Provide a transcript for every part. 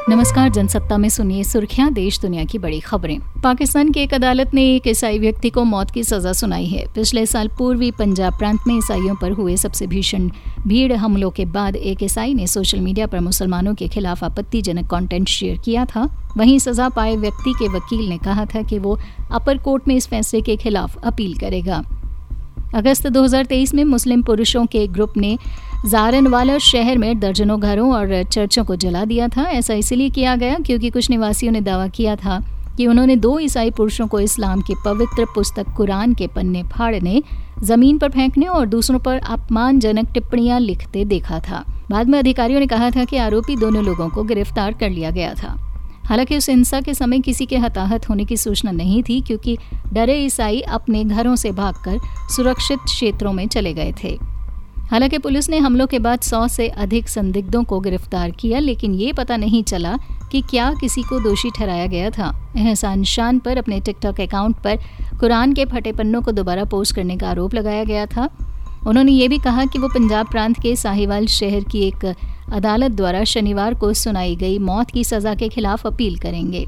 नमस्कार, जनसत्ता में सुनिए सुर्खियां देश दुनिया की बड़ी खबरें। पाकिस्तान की एक अदालत ने एक ईसाई व्यक्ति को मौत की सजा सुनाई है। पिछले साल पूर्वी पंजाब प्रांत में ईसाइयों पर हुए सबसे भीषण भीड़ हमलों के बाद एक ईसाई ने सोशल मीडिया पर मुसलमानों के खिलाफ आपत्तिजनक कंटेंट शेयर किया था। वहीं सजा पाए व्यक्ति के वकील ने कहा था कि वो अपर कोर्ट में इस फैसले के खिलाफ अपील करेगा। अगस्त 2023 में मुस्लिम पुरुषों के एक ग्रुप ने जारनवाला शहर में दर्जनों घरों और चर्चों को जला दिया था। ऐसा इसलिए किया गया क्योंकि कुछ निवासियों ने दावा किया था कि उन्होंने 2 ईसाई पुरुषों को इस्लाम की पवित्र पुस्तक कुरान के पन्ने फाड़ने, जमीन पर फेंकने और दूसरों पर अपमानजनक टिप्पणियां लिखते देखा था। बाद में अधिकारियों ने कहा था कि आरोपी दोनों लोगों को गिरफ्तार कर लिया गया था। हालांकि उस हिंसा के समय किसी के हताहत होने की सूचना नहीं थी क्योंकि डरे ईसाई अपने घरों से भागकर सुरक्षित क्षेत्रों में चले गए थे। हालांकि पुलिस ने हमलों के बाद 100 से अधिक संदिग्धों को गिरफ्तार किया, लेकिन ये पता नहीं चला कि क्या किसी को दोषी ठहराया गया था। एहसान शान पर अपने टिकटॉक अकाउंट पर कुरान के फटे पन्नों को दोबारा पोस्ट करने का आरोप लगाया गया था। उन्होंने ये भी कहा कि वो पंजाब प्रांत के साहिवाल शहर की एक अदालत द्वारा शनिवार को सुनाई गई मौत की सज़ा के खिलाफ अपील करेंगे।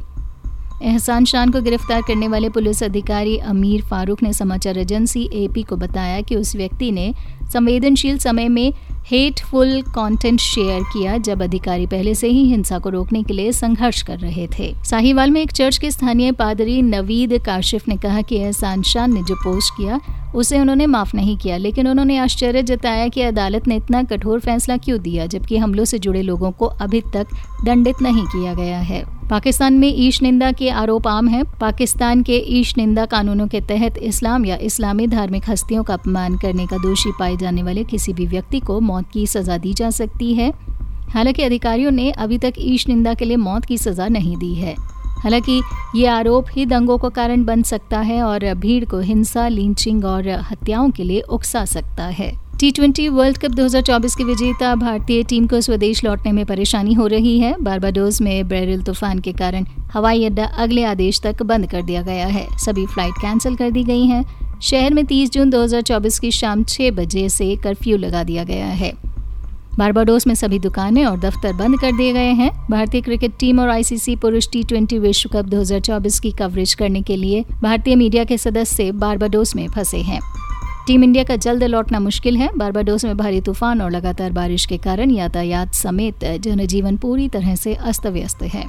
एहसान शान को गिरफ्तार करने वाले पुलिस अधिकारी अमीर फारूक ने समाचार एजेंसी AP को बताया कि उस व्यक्ति ने संवेदनशील समय में हेटफुल कंटेंट शेयर किया जब अधिकारी पहले से ही हिंसा को रोकने के लिए संघर्ष कर रहे थे। साहिवाल में एक चर्च के स्थानीय पादरी नवीद काशिफ ने कहा कि एहसान शान ने जो पोस्ट किया उसे उन्होंने माफ नहीं किया, लेकिन उन्होंने आश्चर्य जताया कि अदालत ने इतना कठोर फैसला क्यों दिया जबकि हमलों से जुड़े लोगों को अभी तक दंडित नहीं किया गया है। पाकिस्तान में ईश निंदा के आरोप आम हैं। पाकिस्तान के ईश निंदा कानूनों के तहत इस्लाम या इस्लामी धार्मिक हस्तियों का अपमान करने का दोषी पाए जाने वाले किसी भी व्यक्ति को मौत की सजा दी जा सकती है। हालांकि अधिकारियों ने अभी तक ईश निंदा के लिए मौत की सजा नहीं दी है। हालांकि ये आरोप ही दंगों का कारण बन सकता है और भीड़ को हिंसा, लिंचिंग और हत्याओं के लिए उकसा सकता है। T20 वर्ल्ड कप 2024 की विजेता भारतीय टीम को स्वदेश लौटने में परेशानी हो रही है। बारबाडोस में बेरिल तूफान के कारण हवाई अड्डा अगले आदेश तक बंद कर दिया गया है। सभी फ्लाइट कैंसिल कर दी गई हैं। शहर में 30 जून 2024 की शाम 6 बजे से कर्फ्यू लगा दिया गया है। बारबाडोस में सभी दुकानें और दफ्तर बंद कर दिए गए हैं। भारतीय क्रिकेट टीम और ICC पुरुष T20 विश्व कप 2024 की कवरेज करने के लिए भारतीय मीडिया के सदस्य बारबाडोस में फंसे हैं। टीम इंडिया का जल्द लौटना मुश्किल है। बारबाडोस में भारी तूफान और लगातार बारिश के कारण यातायात समेत जनजीवन पूरी तरह से अस्त व्यस्त है।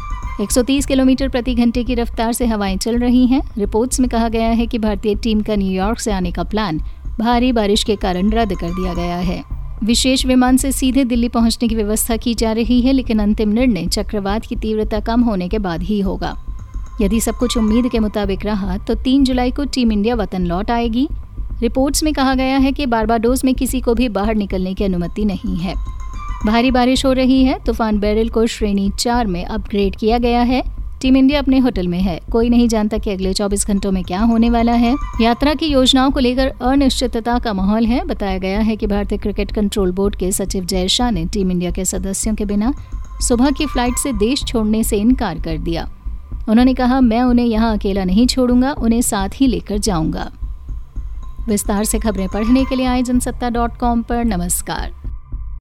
130 किलोमीटर प्रति घंटे की रफ्तार से हवाएं चल रही हैं। रिपोर्ट्स में कहा गया है कि भारतीय टीम का न्यूयॉर्क से आने का प्लान भारी बारिश के कारण रद्द कर दिया गया है। विशेष विमान से सीधे दिल्ली पहुंचने की व्यवस्था की जा रही है, लेकिन अंतिम निर्णय चक्रवात की तीव्रता कम होने के बाद ही होगा। यदि सब कुछ उम्मीद के मुताबिक रहा तो 3 जुलाई को टीम इंडिया वतन लौट आएगी। रिपोर्ट्स में कहा गया है कि बारबाडोस में किसी को भी बाहर निकलने की अनुमति नहीं है। भारी बारिश हो रही है। तूफान बेरिल को श्रेणी 4 में अपग्रेड किया गया है। टीम इंडिया अपने होटल में है। कोई नहीं जानता कि अगले 24 घंटों में क्या होने वाला है। यात्रा की योजनाओं को लेकर अनिश्चितता का माहौल है। बताया गया है कि भारतीय क्रिकेट कंट्रोल बोर्ड के सचिव जय शाह ने टीम इंडिया के सदस्यों के बिना सुबह की फ्लाइट से देश छोड़ने से इनकार कर दिया। उन्होंने कहा, मैं उन्हें यहाँ अकेला नहीं छोड़ूंगा, उन्हें साथ ही लेकर जाऊंगा। विस्तार से खबरें पढ़ने के लिए आए जनसत्ता.com पर। नमस्कार।